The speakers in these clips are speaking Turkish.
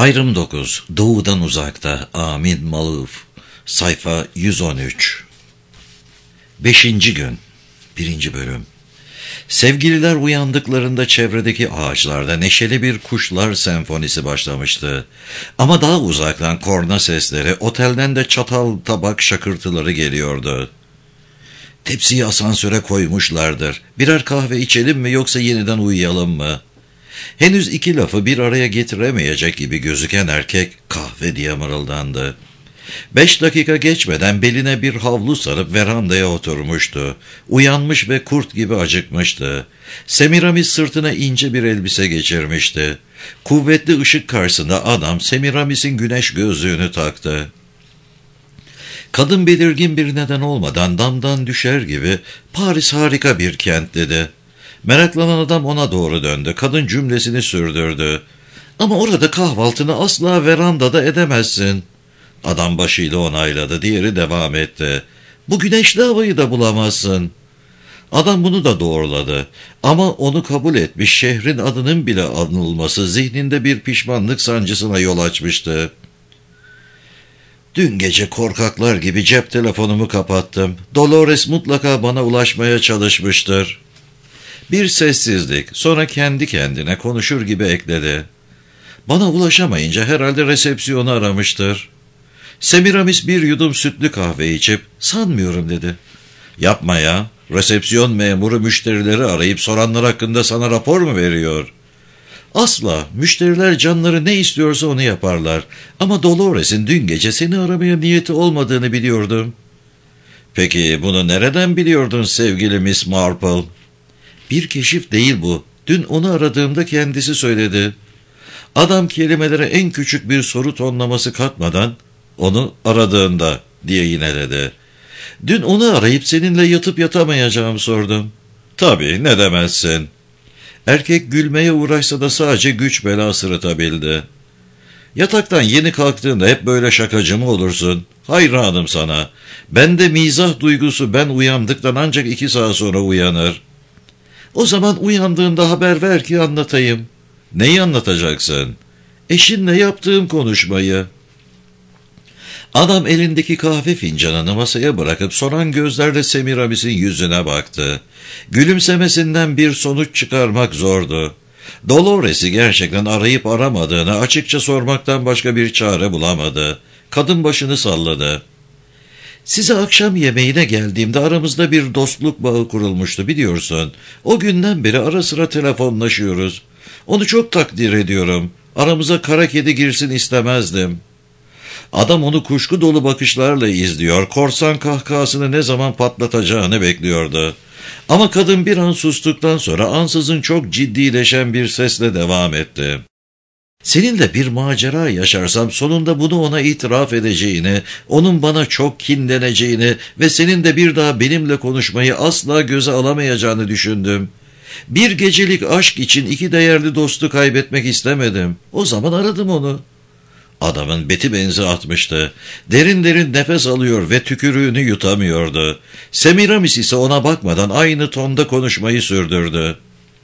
Ayrım 9. Doğudan uzakta. Amin Maluf. Sayfa 113. 5. gün. 1. bölüm. Sevgililer uyandıklarında çevredeki ağaçlarda neşeli bir kuşlar senfonisi başlamıştı. Ama daha uzaktan korna sesleri, otelden de çatal tabak şakırtıları geliyordu. Tepsiyi asansöre koymuşlardır. Birer kahve içelim mi yoksa yeniden uyuyalım mı? Henüz iki lafı bir araya getiremeyecek gibi gözüken erkek kahve diye mırıldandı. 5 dakika geçmeden beline bir havlu sarıp verandaya oturmuştu. Uyanmış ve kurt gibi acıkmıştı. Semiramis sırtına ince bir elbise geçirmişti. Kuvvetli ışık karşısında adam Semiramis'in güneş gözlüğünü taktı. Kadın belirgin bir neden olmadan damdan düşer gibi "Paris harika bir kent" dedi. Meraklanan adam ona doğru döndü. Kadın cümlesini sürdürdü. "Ama orada kahvaltını asla verandada edemezsin." Adam başıyla onayladı. Diğeri devam etti. "Bu güneşli havayı da bulamazsın." Adam bunu da doğruladı. Ama onu kabul etmiş şehrin adının bile anılması zihninde bir pişmanlık sancısına yol açmıştı. "Dün gece korkaklar gibi cep telefonumu kapattım. Dolores mutlaka bana ulaşmaya çalışmıştır." Bir sessizlik, sonra kendi kendine konuşur gibi ekledi. "Bana ulaşamayınca herhalde resepsiyonu aramıştır." Semiramis bir yudum sütlü kahve içip "Sanmıyorum" dedi. "Yapma ya, resepsiyon memuru müşterileri arayıp soranlar hakkında sana rapor mu veriyor?" "Asla, müşteriler canları ne istiyorsa onu yaparlar. Ama Dolores'in dün gece seni aramaya niyeti olmadığını biliyordum." "Peki bunu nereden biliyordun sevgili Miss Marple?" "Bir keşif değil bu. Dün onu aradığımda kendisi söyledi." Adam kelimelere en küçük bir soru tonlaması katmadan "Onu aradığında" diye yineledi. "Dün onu arayıp seninle yatıp yatamayacağımı sordum." "Tabii, ne demezsin." Erkek gülmeye uğraşsa da sadece güç bela sırıtabildi. "Yataktan yeni kalktığında hep böyle şakacı mı olursun? Hayranım sana. Bende mizah duygusu ben uyandıktan ancak 2 saat sonra uyanır." "O zaman uyandığında haber ver ki anlatayım." "Neyi anlatacaksın?" "Eşinle yaptığım konuşmayı." Adam elindeki kahve fincanını masaya bırakıp soran gözlerle Semiramis'in yüzüne baktı. Gülümsemesinden bir sonuç çıkarmak zordu. Dolores'i gerçekten arayıp aramadığını açıkça sormaktan başka bir çare bulamadı. Kadın başını salladı. "Size akşam yemeğine geldiğimde aramızda bir dostluk bağı kurulmuştu, biliyorsun. O günden beri ara sıra telefonlaşıyoruz. Onu çok takdir ediyorum. Aramıza kara kedi girsin istemezdim." Adam onu kuşku dolu bakışlarla izliyor, korsan kahkahasını ne zaman patlatacağını bekliyordu. Ama kadın bir an sustuktan sonra ansızın çok ciddileşen bir sesle devam etti. "Seninle bir macera yaşarsam sonunda bunu ona itiraf edeceğini, onun bana çok kinleneceğini ve senin de bir daha benimle konuşmayı asla göze alamayacağını düşündüm. Bir gecelik aşk için 2 değerli dostu kaybetmek istemedim. O zaman aradım onu." Adamın beti benzi atmıştı. Derin derin nefes alıyor ve tükürüğünü yutamıyordu. Semiramis ise ona bakmadan aynı tonda konuşmayı sürdürdü.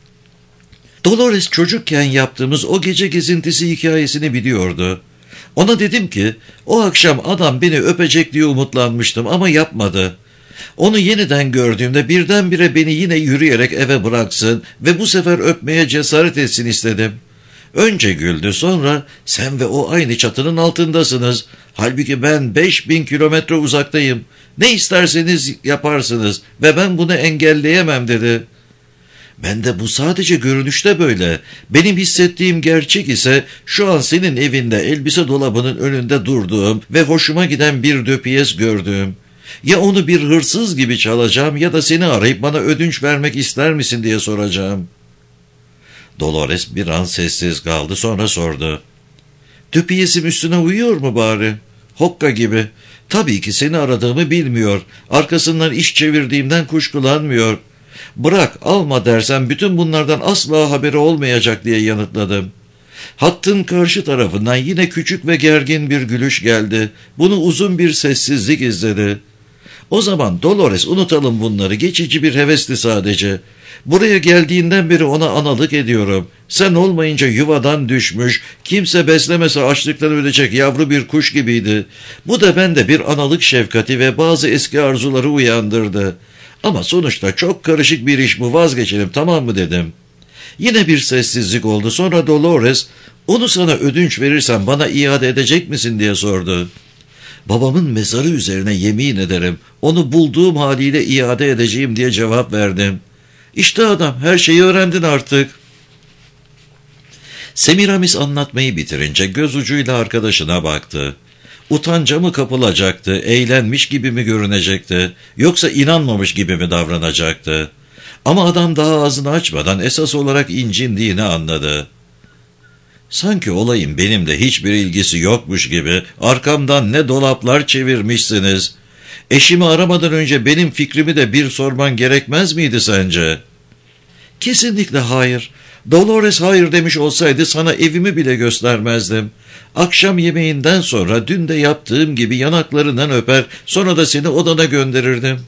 "Dolores çocukken yaptığımız o gece gezintisi hikayesini biliyordu. Ona dedim ki o akşam adam beni öpecek diye umutlanmıştım ama yapmadı. Onu yeniden gördüğümde birdenbire beni yine yürüyerek eve bıraksın ve bu sefer öpmeye cesaret etsin istedim. Önce güldü, sonra sen ve o aynı çatının altındasınız. Halbuki ben 5000 kilometre uzaktayım. Ne isterseniz yaparsınız ve ben bunu engelleyemem" dedi. "Ben de bu sadece görünüşte böyle. Benim hissettiğim gerçek ise şu an senin evinde elbise dolabının önünde durduğum ve hoşuma giden bir döpiyes gördüğüm. Ya onu bir hırsız gibi çalacağım ya da seni arayıp bana ödünç vermek ister misin diye soracağım." Dolores bir an sessiz kaldı, sonra sordu. "Döpiyesim üstüne uyuyor mu bari?" "Hokka gibi. Tabii ki seni aradığımı bilmiyor. Arkasından iş çevirdiğimden kuşkulanmıyor. Bırak, alma dersen bütün bunlardan asla haberi olmayacak" diye yanıtladım. Hattın karşı tarafından yine küçük ve gergin bir gülüş geldi. Bunu uzun bir sessizlik izledi. O zaman Dolores, unutalım bunları, geçici bir hevesti sadece. Buraya geldiğinden beri ona analık ediyorum. Sen olmayınca yuvadan düşmüş, kimse beslemese açlıktan ölecek yavru bir kuş gibiydi. Bu da bende bir analık şefkati ve bazı eski arzuları uyandırdı. Ama sonuçta çok karışık bir iş bu, vazgeçelim, tamam mı dedim. Yine bir sessizlik oldu. Sonra Dolores, onu sana ödünç verirsem bana iade edecek misin diye sordu. Babamın mezarı üzerine yemin ederim, onu bulduğum haliyle iade edeceğim diye cevap verdim. İşte adam, her şeyi öğrendin artık. Semiramis anlatmayı bitirince göz ucuyla arkadaşına baktı. Utanca mı kapılacaktı, eğlenmiş gibi mi görünecekti, yoksa inanmamış gibi mi davranacaktı? Ama adam daha ağzını açmadan esas olarak incindiğini anladı. Sanki olayın benimle hiçbir ilgisi yokmuş gibi arkamdan ne dolaplar çevirmişsiniz. Eşimi aramadan önce benim fikrimi de bir sorman gerekmez miydi sence? Kesinlikle hayır. Dolores hayır demiş olsaydı sana evimi bile göstermezdim. Akşam yemeğinden sonra dün de yaptığım gibi yanaklarından öper, sonra da seni odana gönderirdim.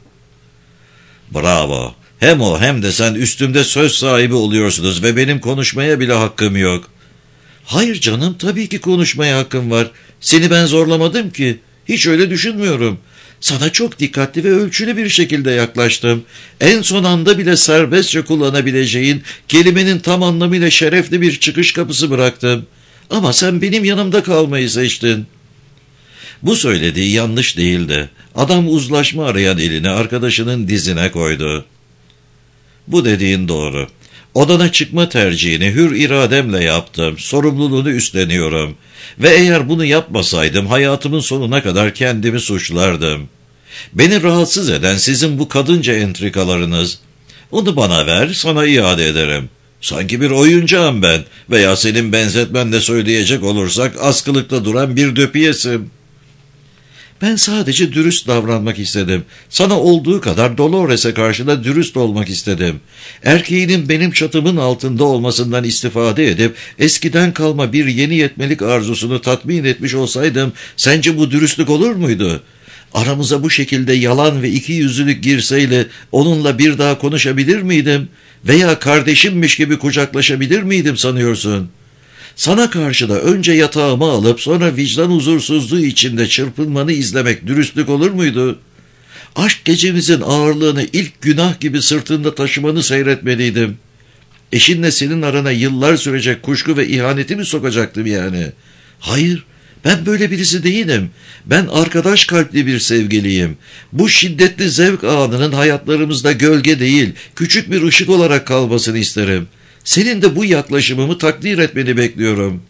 Bravo. Hem o hem de sen üstümde söz sahibi oluyorsunuz ve benim konuşmaya bile hakkım yok. Hayır canım, tabii ki konuşmaya hakkım var. Seni ben zorlamadım ki. Hiç öyle düşünmüyorum. Sana çok dikkatli ve ölçülü bir şekilde yaklaştım. En son anda bile serbestçe kullanabileceğin, kelimenin tam anlamıyla şerefli bir çıkış kapısı bıraktım. Ama sen benim yanımda kalmayı seçtin. Bu söylediği yanlış değildi. Adam uzlaşma arayan elini arkadaşının dizine koydu. Bu dediğin doğru. Odana çıkma tercihini hür irademle yaptım. Sorumluluğunu üstleniyorum. Ve eğer bunu yapmasaydım hayatımın sonuna kadar kendimi suçlardım. Beni rahatsız eden sizin bu kadınca entrikalarınız. Onu bana ver, sana iade ederim. Sanki bir oyuncağım ben veya senin benzetmenle söyleyecek olursak askılıkta duran bir döpiyesim. Ben sadece dürüst davranmak istedim. Sana olduğu kadar Dolores'e karşı da dürüst olmak istedim. Erkeğinin benim çatımın altında olmasından istifade edip eskiden kalma bir yeni yetmelik arzusunu tatmin etmiş olsaydım sence bu dürüstlük olur muydu? Aramıza bu şekilde yalan ve ikiyüzlülük girseyle onunla bir daha konuşabilir miydim? Veya kardeşimmiş gibi kucaklaşabilir miydim sanıyorsun? Sana karşı da önce yatağıma alıp sonra vicdan huzursuzluğu içinde çırpınmanı izlemek dürüstlük olur muydu? Aşk gecemizin ağırlığını ilk günah gibi sırtında taşımanı seyretmeliydim. Eşinle senin arana yıllar sürecek kuşku ve ihaneti mi sokacaktım yani? Hayır, ben böyle birisi değilim. Ben arkadaş kalpli bir sevgiliyim. Bu şiddetli zevk anının hayatlarımızda gölge değil, küçük bir ışık olarak kalmasını isterim. Senin de bu yaklaşımımı takdir etmeni bekliyorum.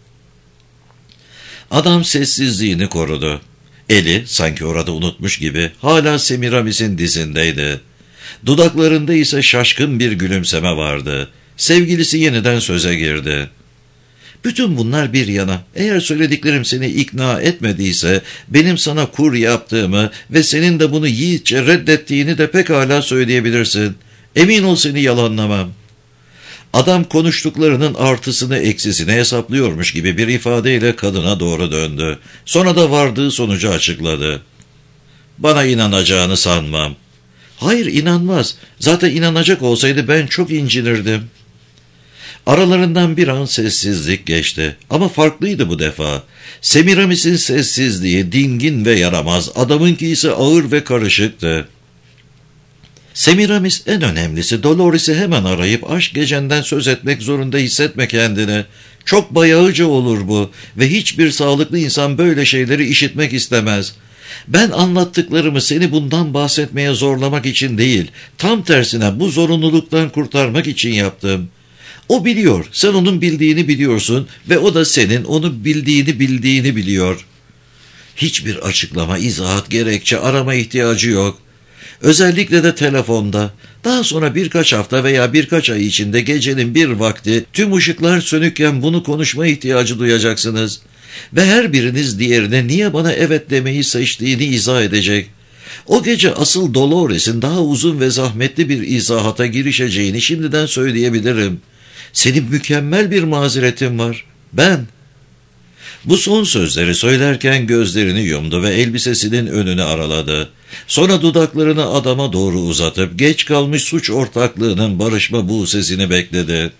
Adam sessizliğini korudu. Eli, sanki orada unutmuş gibi, hala Semiramis'in dizindeydi. Dudaklarında ise şaşkın bir gülümseme vardı. Sevgilisi yeniden söze girdi. Bütün bunlar bir yana, eğer söylediklerim seni ikna etmediyse, benim sana kur yaptığımı ve senin de bunu yiğitçe reddettiğini de pekala söyleyebilirsin. Emin ol seni yalanlamam. Adam konuştuklarının artısını eksisini hesaplıyormuş gibi bir ifadeyle kadına doğru döndü. Sonra da vardığı sonucu açıkladı. Bana inanacağını sanmam. Hayır, inanmaz. Zaten inanacak olsaydı ben çok incinirdim. Aralarından bir an sessizlik geçti. Ama farklıydı bu defa. Semiramis'in sessizliği dingin ve yaramaz, adamınki ise ağır ve karışıktı. Semiramis en önemlisi Dolores'i hemen arayıp aşk gecenden söz etmek zorunda hissetme kendini. Çok bayağıcı olur bu ve hiçbir sağlıklı insan böyle şeyleri işitmek istemez. Ben anlattıklarımı seni bundan bahsetmeye zorlamak için değil, tam tersine bu zorunluluktan kurtarmak için yaptım. O biliyor, sen onun bildiğini biliyorsun ve o da senin onu bildiğini biliyor. Hiçbir açıklama, izahat, gerekçe arama ihtiyacı yok. Özellikle de telefonda. Daha sonra birkaç hafta veya birkaç ay içinde gecenin bir vakti tüm ışıklar sönükken bunu konuşma ihtiyacı duyacaksınız. Ve her biriniz diğerine niye bana evet demeyi seçtiğini izah edecek. O gece asıl Dolores'in daha uzun ve zahmetli bir izahata girişeceğini şimdiden söyleyebilirim. Senin mükemmel bir mazeretin var. Ben. Bu son sözleri söylerken gözlerini yumdu ve elbisesinin önünü araladı. Sonra dudaklarını adama doğru uzatıp geç kalmış suç ortaklığının barışma buğsesini bekledi.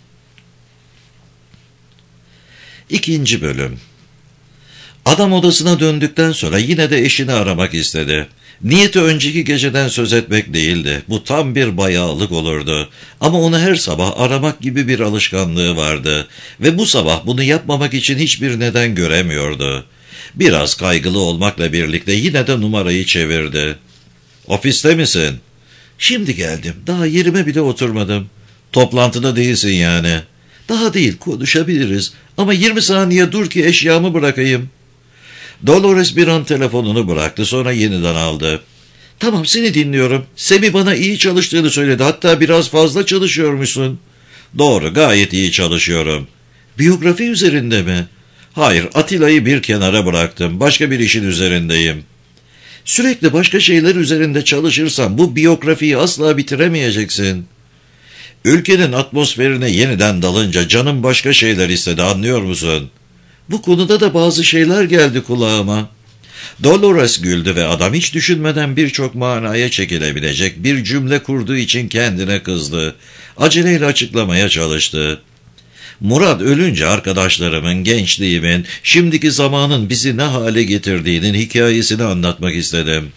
2. Bölüm. Adam odasına döndükten sonra yine de eşini aramak istedi. Niyeti önceki geceden söz etmek değildi. Bu tam bir bayağılık olurdu. Ama onu her sabah aramak gibi bir alışkanlığı vardı. Ve bu sabah bunu yapmamak için hiçbir neden göremiyordu. Biraz kaygılı olmakla birlikte yine de numarayı çevirdi. "Ofiste misin?" "Şimdi geldim. Daha yerime bile oturmadım." "Toplantıda değilsin yani." "Daha değil, konuşabiliriz. Ama 20 saniye dur ki eşyamı bırakayım." Dolores bir an telefonunu bıraktı, sonra yeniden aldı. "Tamam, seni dinliyorum. Semih bana iyi çalıştığını söyledi. Hatta biraz fazla çalışıyormuşsun." "Doğru, gayet iyi çalışıyorum." "Biyografi üzerinde mi?" "Hayır, Atilla'yı bir kenara bıraktım. Başka bir işin üzerindeyim." "Sürekli başka şeyler üzerinde çalışırsan bu biyografiyi asla bitiremeyeceksin." "Ülkenin atmosferine yeniden dalınca canım başka şeyler istedi, anlıyor musun?" "Bu konuda da bazı şeyler geldi kulağıma." Dolores güldü ve adam hiç düşünmeden birçok manaya çekilebilecek bir cümle kurduğu için kendine kızdı. Aceleyle açıklamaya çalıştı. "Murat ölünce arkadaşlarımın, gençliğimin, şimdiki zamanın bizi ne hale getirdiğinin hikayesini anlatmak istedim."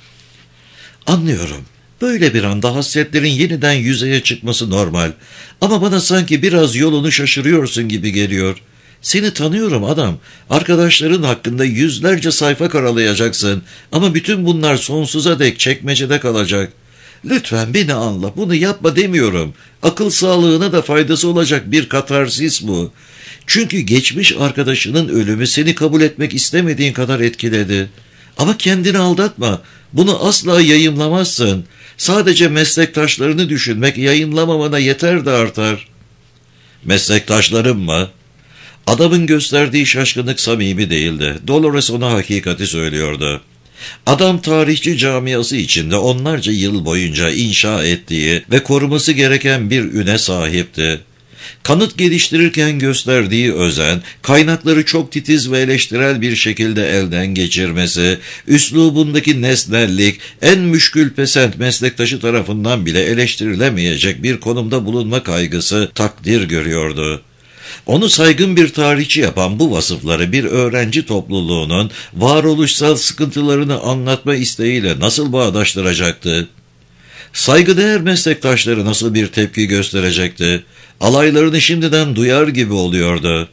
"Anlıyorum. Böyle bir anda hasretlerin yeniden yüzeye çıkması normal. Ama bana sanki biraz yolunu şaşırıyorsun gibi geliyor. Seni tanıyorum adam. Arkadaşların hakkında yüzlerce sayfa karalayacaksın. Ama bütün bunlar sonsuza dek çekmecede kalacak. Lütfen beni anla. Bunu yapma demiyorum. Akıl sağlığına da faydası olacak bir katarsis bu. Çünkü geçmiş arkadaşının ölümü seni kabul etmek istemediğin kadar etkiledi. Ama kendini aldatma. Bunu asla yayımlamazsın. Sadece meslektaşlarını düşünmek yayımlamamana yeter de artar." "Meslektaşlarım mı?" Adamın gösterdiği şaşkınlık samimi değildi. Dolores ona hakikati söylüyordu. Adam tarihçi camiası içinde onlarca yıl boyunca inşa ettiği ve koruması gereken bir üne sahipti. Kanıt geliştirirken gösterdiği özen, kaynakları çok titiz ve eleştirel bir şekilde elden geçirmesi, üslubundaki nesnellik, en müşkülpesent meslektaşı tarafından bile eleştirilemeyecek bir konumda bulunma kaygısı takdir görüyordu. Onu saygın bir tarihçi yapan bu vasıfları bir öğrenci topluluğunun varoluşsal sıkıntılarını anlatma isteğiyle nasıl bağdaştıracaktı? Saygıdeğer meslektaşları nasıl bir tepki gösterecekti? Alaylarını şimdiden duyar gibi oluyordu.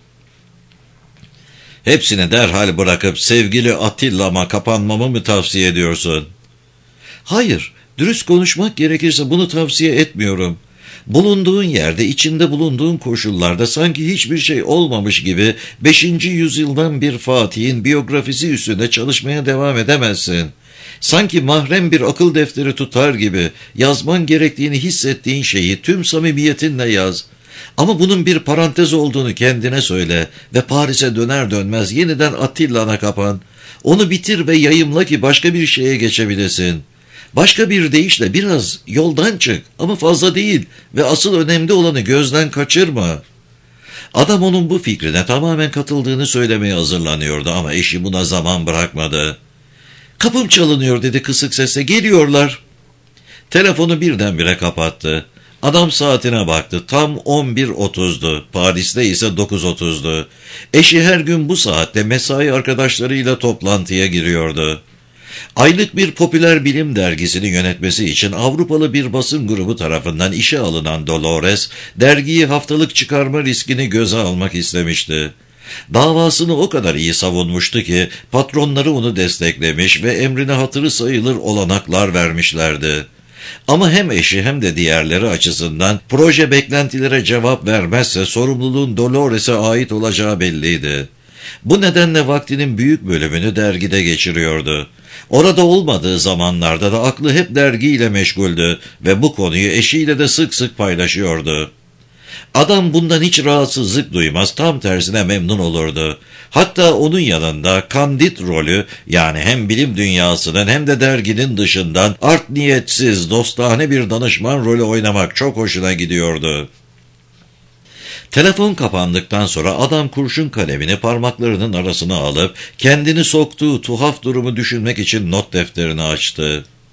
"Hepsini derhal bırakıp sevgili Atilla'ma kapanmamı mı tavsiye ediyorsun?" "Hayır, dürüst konuşmak gerekirse bunu tavsiye etmiyorum. Bulunduğun yerde, içinde bulunduğun koşullarda sanki hiçbir şey olmamış gibi 5. yüzyıldan bir Fatih'in biyografisi üstünde çalışmaya devam edemezsin. Sanki mahrem bir akıl defteri tutar gibi yazman gerektiğini hissettiğin şeyi tüm samimiyetinle yaz. Ama bunun bir parantez olduğunu kendine söyle ve Paris'e döner dönmez yeniden Atilla'na kapan. Onu bitir ve yayımla ki başka bir şeye geçebilesin. Başka bir deyişle biraz yoldan çık ama fazla değil ve asıl önemli olanı gözden kaçırma." Adam onun bu fikrine tamamen katıldığını söylemeye hazırlanıyordu ama eşi buna zaman bırakmadı. "Kapım çalınıyor," dedi kısık sesle. "Geliyorlar." Telefonu birdenbire kapattı. Adam saatine baktı. Tam 11:30'du. Paris'te ise 9:30'du. Eşi her gün bu saatte mesai arkadaşlarıyla toplantıya giriyordu. Aylık bir popüler bilim dergisini yönetmesi için Avrupalı bir basın grubu tarafından işe alınan Dolores, dergiyi haftalık çıkarma riskini göze almak istemişti. Davasını o kadar iyi savunmuştu ki patronları onu desteklemiş ve emrine hatırı sayılır olanaklar vermişlerdi. Ama hem eşi hem de diğerleri açısından proje beklentilere cevap vermezse sorumluluğun Dolores'e ait olacağı belliydi. Bu nedenle vaktinin büyük bölümünü dergide geçiriyordu. Orada olmadığı zamanlarda da aklı hep dergiyle meşguldü ve bu konuyu eşiyle de sık sık paylaşıyordu. Adam bundan hiç rahatsızlık duymaz, tam tersine memnun olurdu. Hatta onun yanında kandit rolü, yani hem bilim dünyasının hem de derginin dışından art niyetsiz, dostane bir danışman rolü oynamak çok hoşuna gidiyordu. Telefon kapandıktan sonra adam kurşun kalemini parmaklarının arasına alıp kendini soktuğu tuhaf durumu düşünmek için not defterini açtı.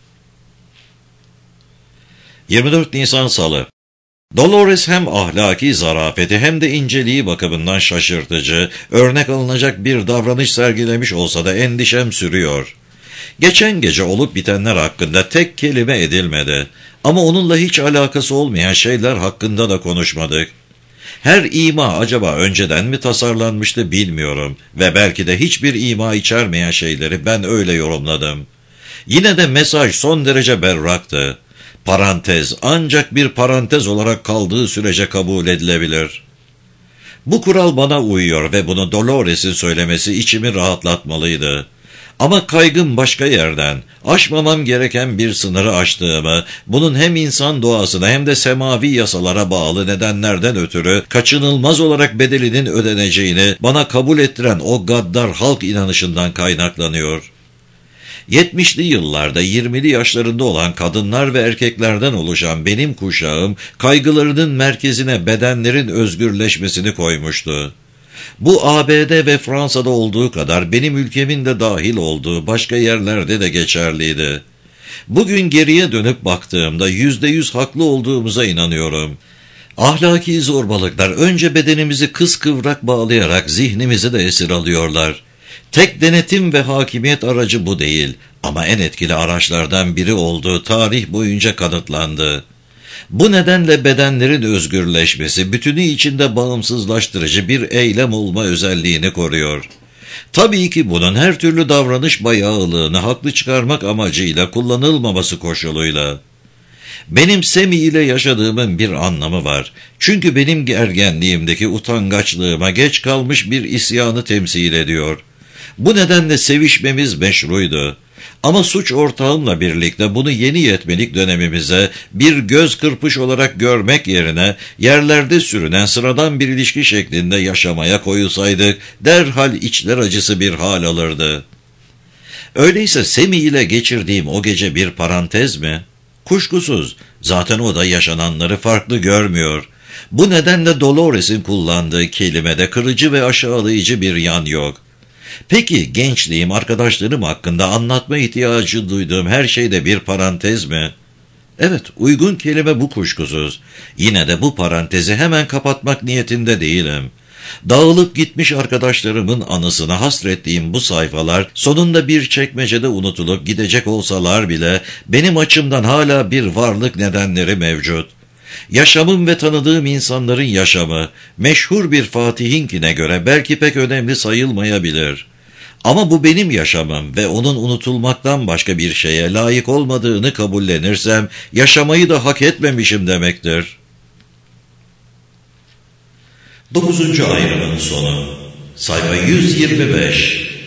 24 Nisan Salı. Dolores hem ahlaki zarafeti hem de inceliği bakımından şaşırtıcı, örnek alınacak bir davranış sergilemiş olsa da endişem sürüyor. Geçen gece olup bitenler hakkında tek kelime edilmedi. Ama onunla hiç alakası olmayan şeyler hakkında da konuşmadık. Her ima acaba önceden mi tasarlanmıştı bilmiyorum ve belki de hiçbir ima içermeyen şeyleri ben öyle yorumladım. Yine de mesaj son derece berraktı. Parantez ancak bir parantez olarak kaldığı sürece kabul edilebilir. Bu kural bana uyuyor ve bunu Dolores'in söylemesi içimi rahatlatmalıydı. Ama kaygım başka yerden, aşmamam gereken bir sınırı aştığımı, bunun hem insan doğasına hem de semavi yasalara bağlı nedenlerden ötürü kaçınılmaz olarak bedelinin ödeneceğini bana kabul ettiren o gaddar halk inanışından kaynaklanıyor. 70'li yıllarda 20'li yaşlarında olan kadınlar ve erkeklerden oluşan benim kuşağım, kaygılarının merkezine bedenlerin özgürleşmesini koymuştu. Bu ABD ve Fransa'da olduğu kadar benim ülkemin de dahil olduğu başka yerlerde de geçerliydi. Bugün geriye dönüp baktığımda %100 haklı olduğumuza inanıyorum. Ahlaki zorbalıklar önce bedenimizi kıskıvrak bağlayarak zihnimizi de esir alıyorlar. Tek denetim ve hakimiyet aracı bu değil ama en etkili araçlardan biri olduğu tarih boyunca kanıtlandı. Bu nedenle bedenlerin özgürleşmesi bütünü içinde bağımsızlaştırıcı bir eylem olma özelliğini koruyor. Tabii ki bunun her türlü davranış bayağılığını haklı çıkarmak amacıyla kullanılmaması koşuluyla. Benim Semi ile yaşadığımın bir anlamı var. Çünkü benim ergenliğimdeki utangaçlığıma geç kalmış bir isyanı temsil ediyor. Bu nedenle sevişmemiz meşruydu. Ama suç ortağımla birlikte bunu yeni yetmelik dönemimize bir göz kırpış olarak görmek yerine yerlerde sürünen sıradan bir ilişki şeklinde yaşamaya koyulsaydık derhal içler acısı bir hal alırdı. Öyleyse Semi ile geçirdiğim o gece bir parantez mi? Kuşkusuz. Zaten o da yaşananları farklı görmüyor. Bu nedenle Dolores'in kullandığı kelimede kırıcı ve aşağılayıcı bir yan yok. Peki gençliğim, arkadaşlarım hakkında anlatma ihtiyacı duyduğum her şeyde bir parantez mi? Evet, uygun kelime bu kuşkusuz. Yine de bu parantezi hemen kapatmak niyetinde değilim. Dağılıp gitmiş arkadaşlarımın anısına hasrettiğim bu sayfalar sonunda bir çekmecede unutulup gidecek olsalar bile benim açımdan hala bir varlık nedenleri mevcut. Yaşamım ve tanıdığım insanların yaşamı, meşhur bir fatihinkine göre belki pek önemli sayılmayabilir. Ama bu benim yaşamım ve onun unutulmaktan başka bir şeye layık olmadığını kabullenirsem, yaşamayı da hak etmemişim demektir. 9. ayrımın sonu. Sayfa 125.